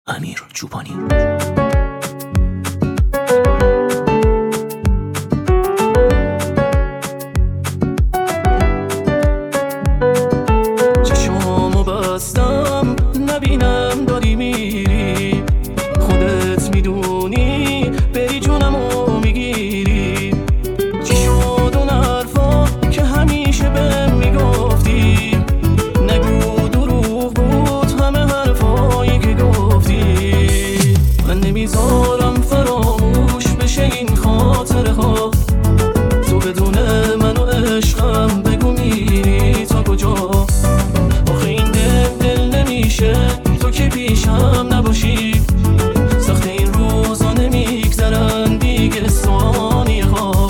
امیر چوپانی. چشامو بستم نبینم داری میری، خودت میدونی بری جونمو میگیری. چی شد اون حرفا که همیشه بهم میگفتی؟ نگو دروغ بود همه حرفایی که گفتی. من نمیذارم فراموش بشه این خاطره ها، تو بدون من و عشقم بگو میری تا کجا. آخه این دل نمیشه تو که پیشم نباشی، سخت این روزا نمیگذرن دیگه ثانیه ها.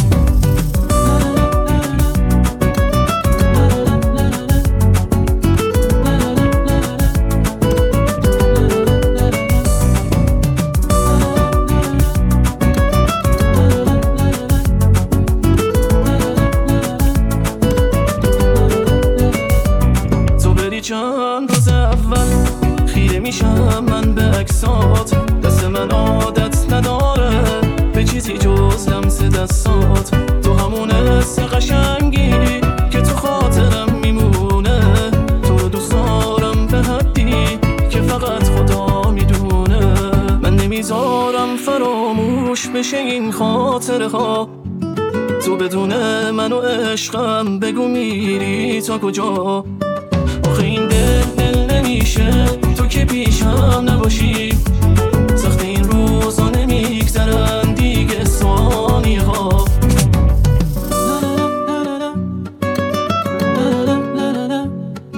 چند روز اول خیره میشم من به عکسات، دست من عادت نداره به چیزی جز لمس دستات. تو همون حس قشنگی که تو خاطرم میمونه، تو رو دوست دارم به حدی که فقط خدا میدونه. من نمیذارم فراموش بشه این خاطره ها، تو بدون من و عشقم بگو میری تا کجا. آخه این دل نمیشه تو که پیشم نباشی، سخت این روزا نمیگذرن دیگه ثانیه ها.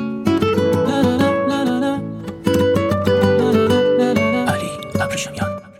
علی ابریشمیان.